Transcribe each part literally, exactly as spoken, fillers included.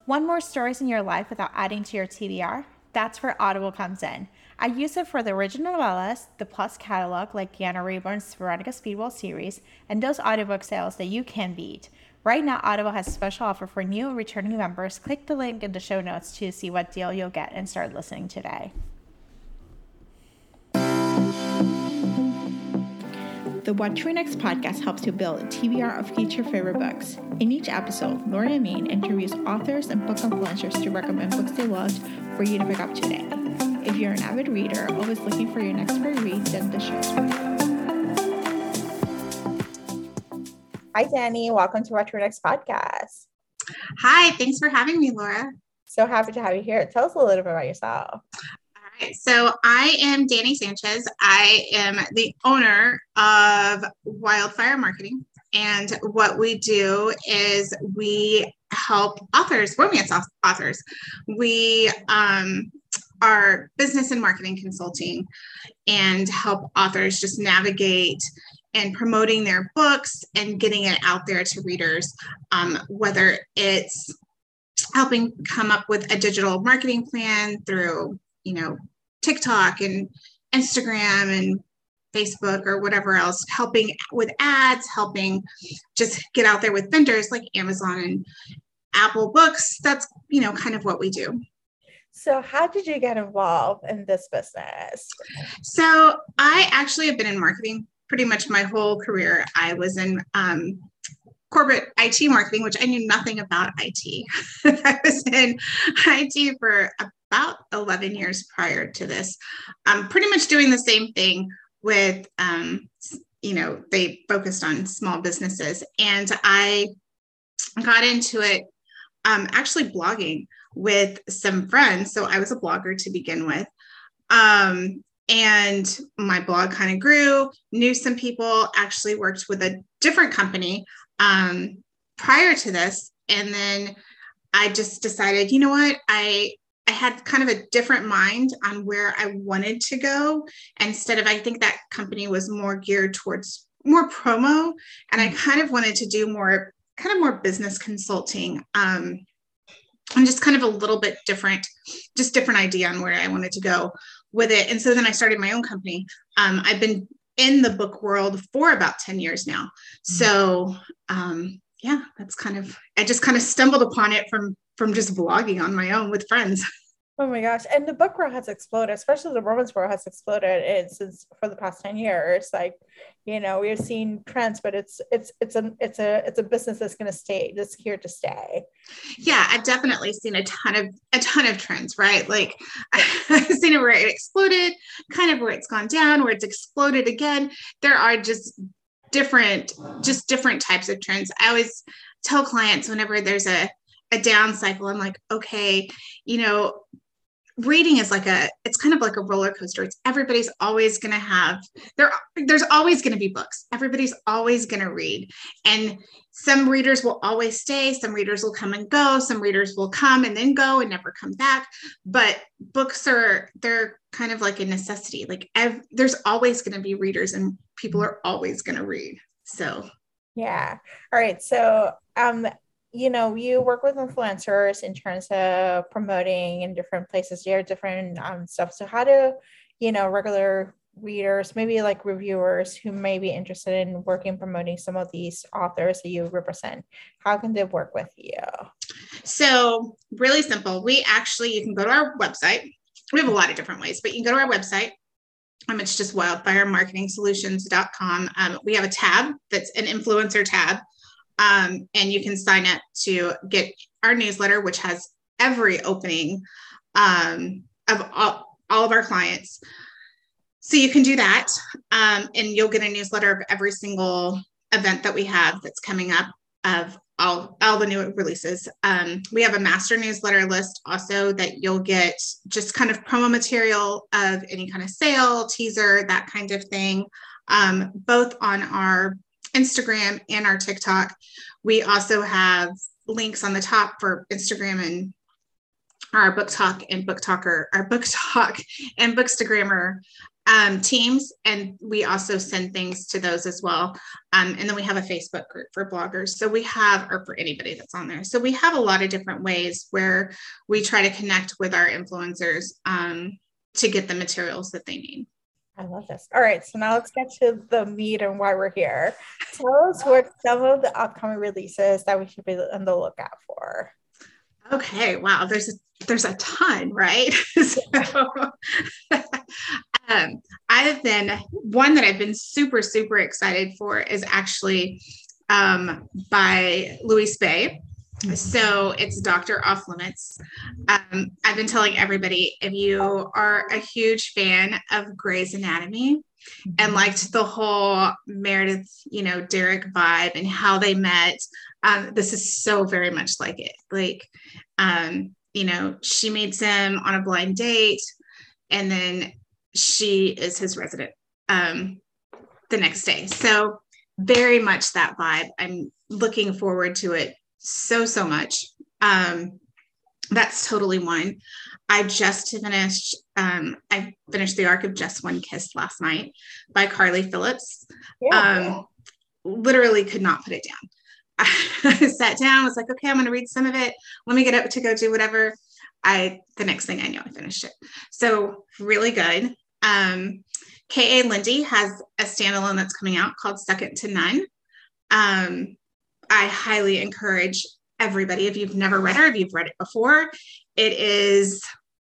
Want more stories in your life without adding to your T B R? That's where Audible comes in. I use it for the original novellas, the Plus catalog like Deanna Rayburn's Veronica Speedwell series, and those audiobook sales that you can beat. Right now, Audible has a special offer for new and returning members. Click the link in the show notes to see what deal you'll get and start listening today. The What to Read Next podcast helps you build a T B R of future favorite books. In each episode, Laura and Maine interviews authors and book influencers to recommend books they loved for you to pick up today. If you're an avid reader, always looking for your next great read, then the show's for you. Hi, Danny. Welcome to What to Read Next podcast. Hi, thanks for having me, Laura. So happy to have you here. Tell us a little bit about yourself. So I am Danny Sanchez. I am the owner of Wildfire Marketing. And what we do is we help authors, romance authors. We um, are business and marketing consulting and help authors just navigate and promoting their books and getting it out there to readers, um, whether it's helping come up with a digital marketing plan through, you know, TikTok and Instagram and Facebook or whatever else, helping with ads, helping just get out there with vendors like Amazon and Apple Books. That's, you know, kind of what we do. So how did you get involved in this business? So I actually have been in marketing pretty much my whole career. I was in um, corporate I T marketing, which I knew nothing about I T. I was in I T for about eleven years prior to this. I'm pretty much doing the same thing with, um, you know, they focused on small businesses. And I got into it um, actually blogging with some friends. So I was a blogger to begin with. Um, and my blog kind of grew, knew some people, actually worked with a different company um, prior to this. And then I just decided, you know what, I I had kind of a different mind on where I wanted to go. Instead of, I think that company was more geared towards more promo. And I kind of wanted to do more, kind of more business consulting. Um, and just kind of a little bit different, just different idea on where I wanted to go with it. And so then I started my own company. Um, I've been in the book world for about ten years now. So um, yeah, that's kind of, I just kind of stumbled upon it from from just blogging on my own with friends. Oh my gosh. And the book world has exploded, especially the romance world has exploded it since for the past ten years. Like, you know, we've seen trends, but it's, it's, it's a, it's a, it's a business that's going to stay, that's here to stay. Yeah. I've definitely seen a ton of, a ton of trends, right? Like I've seen it where it exploded, kind of where it's gone down, where it's exploded again. There are just different, just different types of trends. I always tell clients whenever there's a, a down cycle, I'm like, okay, you know, reading is like a, it's kind of like a roller coaster. It's everybody's always going to have, there, there's always going to be books. Everybody's always going to read. And some readers will always stay. Some readers will come and go. Some readers will come and then go and never come back. But books are, they're kind of like a necessity. Like ev- there's always going to be readers and people are always going to read. So. Yeah. All right. So, um, you know, you work with influencers in terms of promoting in different places, your different um, stuff. So how do, you know, regular readers, maybe like reviewers who may be interested in working, promoting some of these authors that you represent, how can they work with you? So really simple. We actually, you can go to our website. We have a lot of different ways, but you can go to our website. Um, it's just wildfire marketing solutions dot com. Um, we have a tab that's an influencer tab. Um, and you can sign up to get our newsletter, which has every opening um, of all, all of our clients. So you can do that. Um, and you'll get a newsletter of every single event that we have that's coming up of all, all the new releases. Um, we have a master newsletter list also that you'll get just kind of promo material of any kind of sale, teaser, that kind of thing, um, both on our Instagram and our TikTok. We also have links on the top for Instagram and our book talk and book talker, our book talk and bookstagrammer um, teams. And we also send things to those as well. Um, and then we have a Facebook group for bloggers. So we have, or for anybody that's on there. So we have a lot of different ways where we try to connect with our influencers um, to get the materials that they need. I love this. All right. So now let's get to the meat and why we're here. Tell us what some of the upcoming releases that we should be on the lookout for. Okay. Wow. There's a, there's a ton, right? so, um, I've been, one that I've been super, super excited for is actually um, by Louise Bay. So it's Doctor Off Limits. Um, I've been telling everybody, if you are a huge fan of Grey's Anatomy and liked the whole Meredith, you know, Derek vibe and how they met, um, this is so very much like it. Like, um, you know, she meets him on a blind date and then she is his resident um, the next day. So very much that vibe. I'm looking forward to it so, so much. Um, that's totally one. I just finished, um, I finished the arc of Just One Kiss last night by Carly Phillips. Yeah. Um, literally could not put it down. I sat down, was like, okay, I'm going to read some of it. Let me get up to go do whatever. I, the next thing I know, I finished it. So really good. Um, K A Lindy has a standalone that's coming out called Second to None. Um, I highly encourage everybody, if you've never read her, if you've read it before, it is,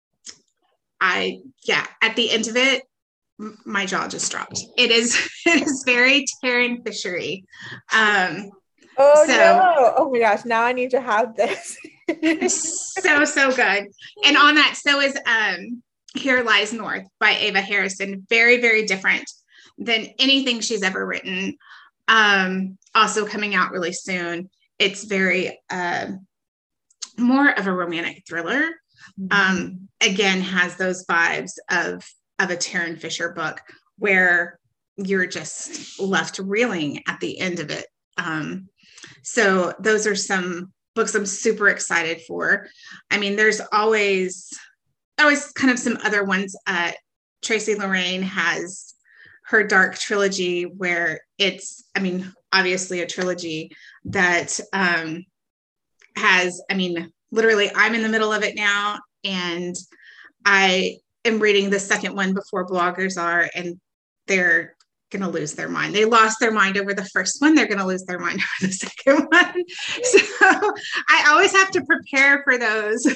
I, yeah, at the end of it, my jaw just dropped. It is, it is very Tarryn Fisher-y. Um, oh, so, no. Oh my gosh. Now I need to have this. so, so good. And on that, so is um, Here Lies North by Ava Harrison. Very, very different than anything she's ever written. Um, also coming out really soon. It's very uh, more of a romantic thriller. Um, again, has those vibes of of a Tarryn Fisher book where you're just left reeling at the end of it. Um, so those are some books I'm super excited for. I mean, there's always always kind of some other ones. Uh, Tracy Lorraine has her Dark trilogy where it's, I mean, obviously a trilogy that um, has, I mean, literally I'm in the middle of it now and I am reading the second one before bloggers are, and they're going to lose their mind. They lost their mind over the first one. They're going to lose their mind over the second one. So I always have to prepare for those.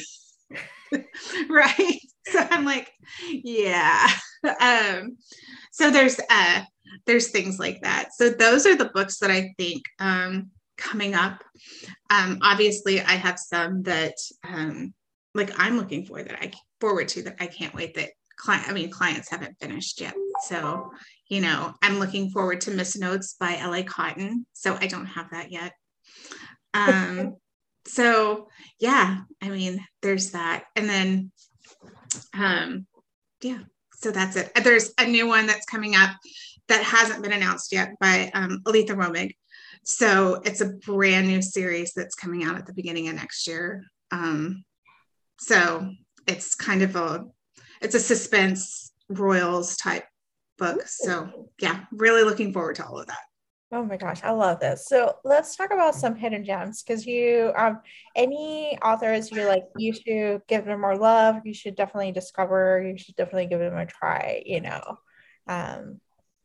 Right. So I'm like, yeah. Um, so there's, uh, there's things like that. So those are the books that I think, um, coming up. Um, obviously I have some that, um, like I'm looking for that I forward to that I can't wait that client, I mean, clients haven't finished yet. So, you know, I'm looking forward to Miss Notes by L A Cotton. So I don't have that yet. Um, so yeah, I mean, there's that. And then, um, yeah, so that's it. There's a new one that's coming up that hasn't been announced yet by um, Aletha Romig. So it's a brand new series that's coming out at the beginning of next year. Um, so it's kind of a, it's a suspense royals type book. So yeah, really looking forward to all of that. Oh my gosh, I love this. So let's talk about some hidden gems, because you, um, any authors you're like, you should give them more love, you should definitely discover, you should definitely give them a try, you know? Um,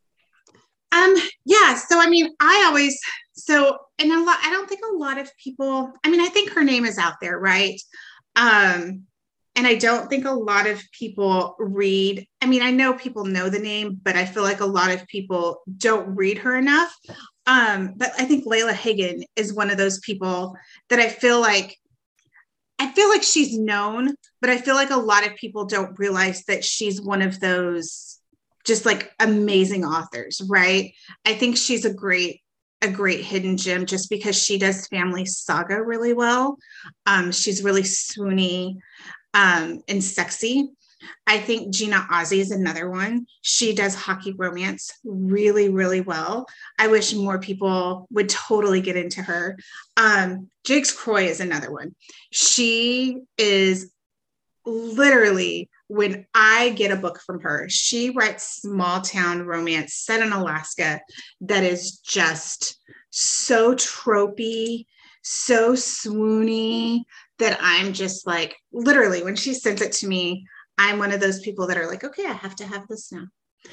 um yeah, so I mean, I always, so, and a lot, I don't think a lot of people, I mean, I think her name is out there, right? Um, and I don't think a lot of people read, I mean, I know people know the name, but I feel like a lot of people don't read her enough. Um, but I think Layla Hagen is one of those people that I feel like, I feel like she's known, but I feel like a lot of people don't realize that she's one of those just like amazing authors, right? I think she's a great, a great hidden gem just because she does family saga really well. Um, she's really swoony. Um, and sexy. I think Gina Ozzie is another one. She does hockey romance really, really well. I wish more people would totally get into her. Um, Jigs Croy is another one. She is literally, when I get a book from her, she writes small town romance set in Alaska that is just so tropey, so swoony, that I'm just like, literally, when she sends it to me, I'm one of those people that are like, okay, I have to have this now.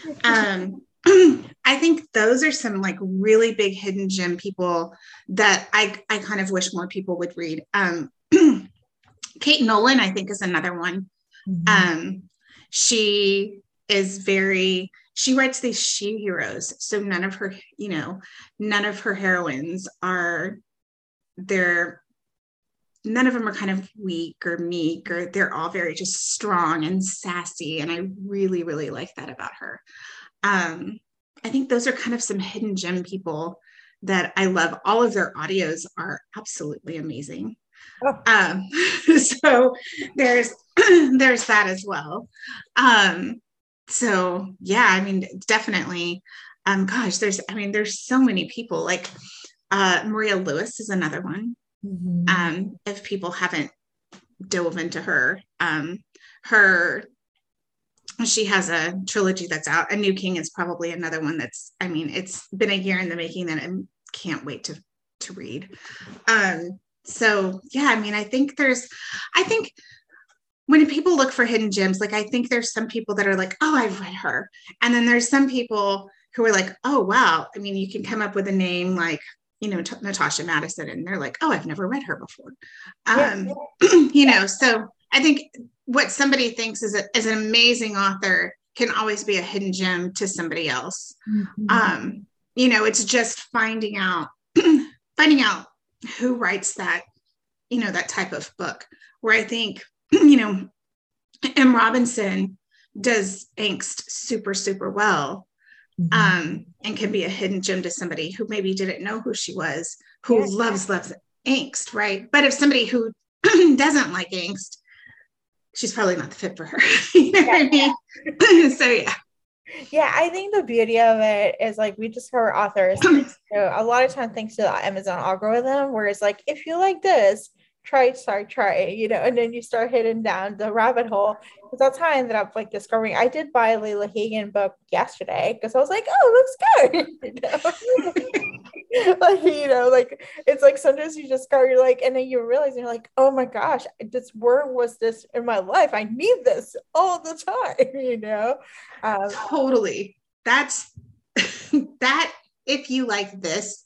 Um, I think those are some like really big hidden gem people that I, I kind of wish more people would read. Um, Kate Nolan, I think, is another one. Mm-hmm. Um, she is very, she writes these she heroes. So none of her, you know, none of her heroines are, they're, none of them are kind of weak or meek, or they're all very just strong and sassy. And I really, really like that about her. Um, I think those are kind of some hidden gem people that I love. All of their audios are absolutely amazing. Oh. Um, so there's, there's that as well. Um, so yeah, I mean, definitely, um, gosh, there's, I mean, there's so many people like, uh, Maria Lewis is another one. Mm-hmm. Um, if people haven't dove into her, um, her, she has a trilogy that's out. A New King is probably another one that's, I mean, it's been a year in the making that I can't wait to, to read. Um, so yeah, I mean, I think there's, I think when people look for hidden gems, like, I think there's some people that are like, oh, I've read her. And then there's some people who are like, oh, wow. I mean, you can come up with a name like, you know, T- Natasha Madison, and they're like, oh, I've never read her before. Um, yeah. You know, so I think what somebody thinks is, a, is an amazing author can always be a hidden gem to somebody else. Mm-hmm. Um, you know, it's just finding out, finding out who writes that, you know, that type of book, where I think, you know, M. Robinson does angst super, super well. Um, and can be a hidden gem to somebody who maybe didn't know who she was, who yeah. loves, loves angst, right? But if somebody who doesn't like angst, she's probably not the fit for her. You know what I mean? So yeah. Yeah, I think the beauty of it is like we discover authors, you know, a lot of times thanks to the Amazon algorithm, where it's like, if you like this, try, start, try it, you know, and then you start hitting down the rabbit hole. Because that's how I ended up like discovering. I did buy a Layla Hagen book yesterday because I was like, oh, it looks good. You know? Like, you know, like it's like sometimes you discover, you're like, and then you realize you're like, oh my gosh, this where was this in my life? I need this all the time, you know. Um, totally. That's that. If you like this,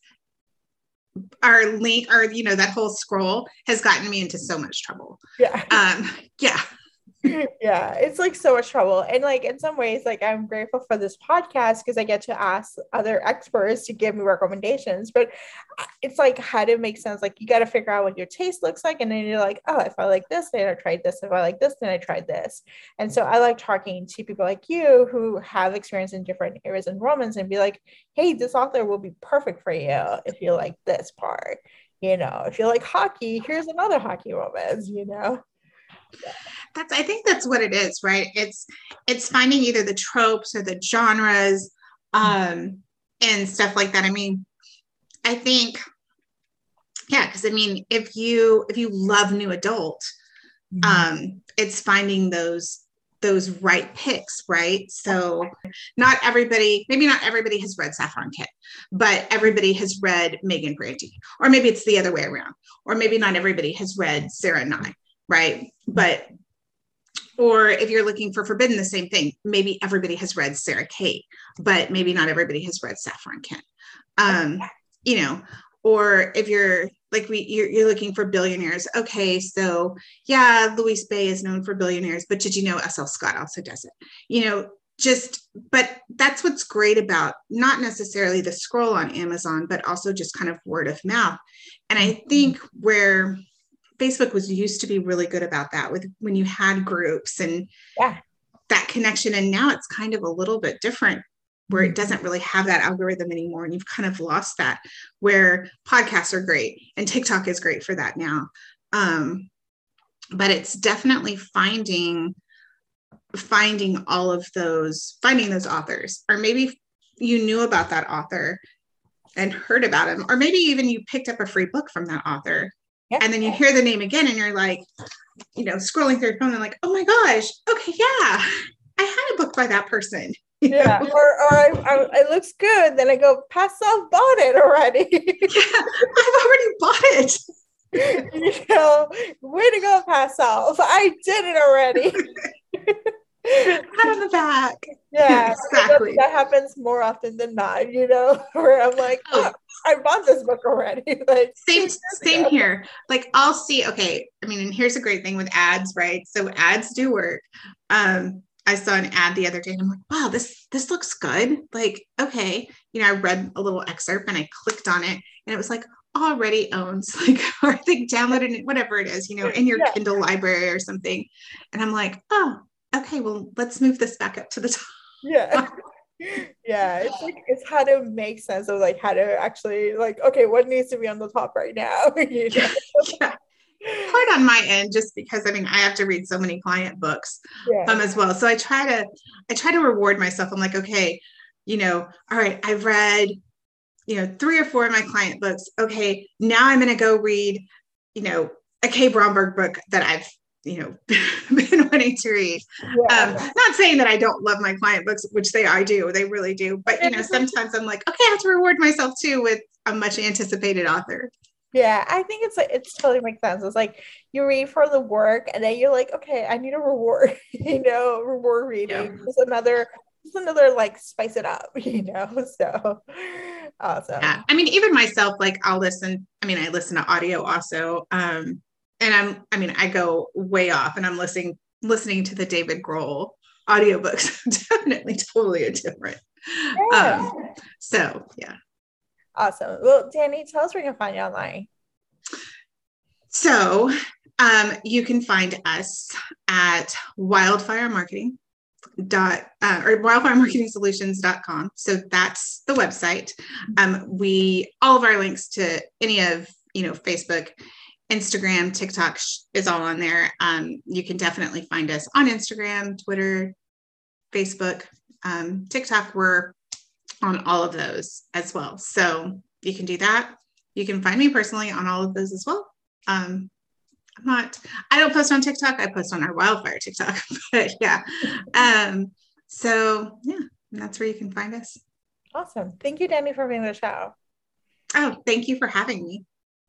our link, or you know, that whole scroll has gotten me into so much trouble. Yeah. Um, yeah. Yeah, it's like so much trouble. And like in some ways, like I'm grateful for this podcast because I get to ask other experts to give me recommendations. But it's like how to make sense. Like you got to figure out what your taste looks like, and then you're like, oh, if I like this, then I tried this. If I like this, then I tried this. And so I like talking to people like you who have experience in different areas in romance and be like, hey, this author will be perfect for you if you like this part. You know, if you like hockey, here's another hockey romance. You know. That's, I think that's what it is, right? It's, it's finding either the tropes or the genres, um, and stuff like that. I mean, I think, yeah, because I mean, if you, if you love new adult, mm-hmm. um, it's finding those, those right picks, right? So not everybody, maybe not everybody has read Saffron Kit, but everybody has read Megan Brandy, or maybe it's the other way around, or maybe not everybody has read Sarah Nye, right? But or if you're looking for Forbidden, the same thing. Maybe everybody has read Sarah Kate, but maybe not everybody has read Saffron Kent. Um, you know, or if you're like we, you're, you're looking for billionaires. Okay, so yeah, Louise Bay is known for billionaires, but did you know S L Scott also does it? You know, just, but that's what's great about not necessarily the scroll on Amazon, but also just kind of word of mouth. And I think where Facebook was used to be really good about that with when you had groups and yeah. that connection. And now it's kind of a little bit different where it doesn't really have that algorithm anymore. And you've kind of lost that, where podcasts are great and TikTok is great for that now. Um, but it's definitely finding, finding all of those, finding those authors, or maybe you knew about that author and heard about him, or maybe even you picked up a free book from that author Yeah. And then you hear the name again and you're like, you know, scrolling through your phone and like, oh my gosh, okay, yeah, I had a book by that person. Yeah, or, or I, I, it looks good. Then I go, Pastel bought it already. Yeah, I've already bought it. You know, way to go, Pastel. I did it already. Pat on the back. Yeah, exactly. That, that happens more often than not, you know, where I'm like, oh, I bought this book already. Like same, same here. Like I'll see, okay, I mean, and here's a great thing with ads, right? So ads do work. Um, I saw an ad the other day and I'm like, wow, this, this looks good. Like, okay, you know, I read a little excerpt and I clicked on it and it was like already owns, like, or I think downloaded it, whatever it is, you know, in your yeah. Kindle library or something. And I'm like, oh, okay, well, let's move this back up to the top. Yeah. Yeah, it's like it's how to make sense of like how to actually like, okay, what needs to be on the top right now? You know? Yeah. Hard on my end, just because I mean I have to read so many client books yeah. um as well. So I try to I try to reward myself. I'm like, okay, you know, all right, I've read, you know, three or four of my client books. Okay, now I'm gonna go read, you know, a Kay Bromberg book that I've, you know, been wanting to read. Yeah. Um, not saying that I don't love my client books, which they I do, they really do. But you know, sometimes I'm like, okay, I have to reward myself too with a much anticipated author. Yeah, I think it's like it's totally makes sense. It's like you read for the work, and then you're like, okay, I need a reward. You know, reward reading. Yeah. Just another, just another like spice it up. You know, so awesome. Yeah, I mean, even myself, like I'll listen. I mean, I listen to audio also, um, and I'm. I mean, I go way off, and I'm listening listening to the David Grohl audiobooks. Definitely, totally a different. Yeah. Um, so yeah. Awesome. Well, Dani, tell us where you can find you online. So um, you can find us at wildfire marketing dot uh, or wildfire marketing solutions dot com. So that's the website. Um, we all of our links to any of, you know, Facebook, Instagram, TikTok is all on there. Um, you can definitely find us on Instagram, Twitter, Facebook, um, TikTok. We're on all of those as well. So you can do that. You can find me personally on all of those as well. Um, I'm not, I don't post on TikTok. I post on our Wildfire TikTok, but yeah. Um, so yeah, that's where you can find us. Awesome. Thank you, Dani, for being on the show. Oh, thank you for having me.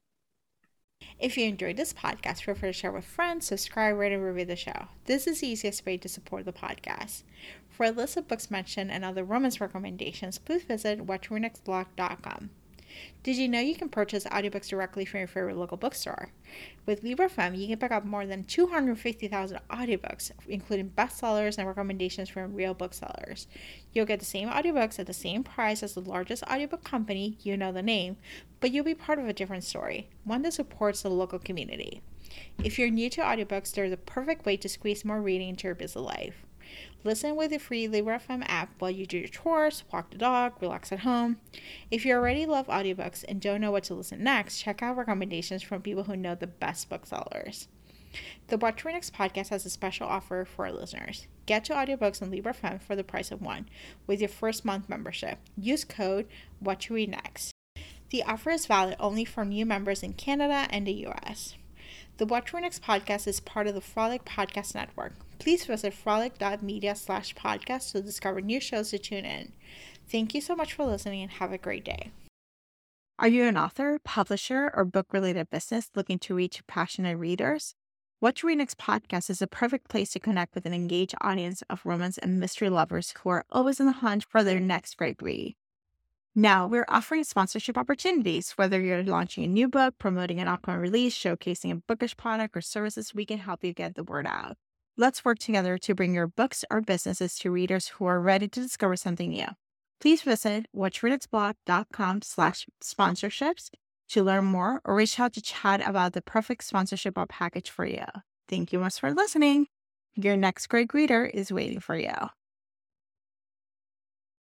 If you enjoyed this podcast, feel free to share with friends, subscribe, rate, and review the show. This is the easiest way to support the podcast. For a list of books mentioned and other romance recommendations, please visit watch read next blog dot com. Did you know you can purchase audiobooks directly from your favorite local bookstore? With Libro F M, you can pick up more than two hundred fifty thousand audiobooks, including bestsellers and recommendations from real booksellers. You'll get the same audiobooks at the same price as the largest audiobook company, you know the name, but you'll be part of a different story, one that supports the local community. If you're new to audiobooks, they're the perfect way to squeeze more reading into your busy life. Listen with the free Libro F M app while you do your chores, walk the dog, relax at home. If you already love audiobooks and don't know what to listen next, check out recommendations from people who know the best booksellers. The Watch Read Next podcast has a special offer for our listeners. Get two audiobooks on Libro F M for the price of one with your first month membership. Use code WatchReadNext. The offer is valid only for new members in Canada and the U S. The Watch Read Next podcast is part of the Frolic Podcast Network. Please visit frolic dot media slash podcast to discover new shows to tune in. Thank you so much for listening and have a great day. Are you an author, publisher, or book-related business looking to reach passionate readers? Watch Read Next podcast is a perfect place to connect with an engaged audience of romance and mystery lovers who are always on the hunt for their next great read. Now, we're offering sponsorship opportunities. Whether you're launching a new book, promoting an upcoming release, showcasing a bookish product or services, we can help you get the word out. Let's work together to bring your books or businesses to readers who are ready to discover something new. Please visit watch read next blog dot com slash sponsorships to learn more or reach out to chat about the perfect sponsorship or package for you. Thank you much for listening. Your next great reader is waiting for you.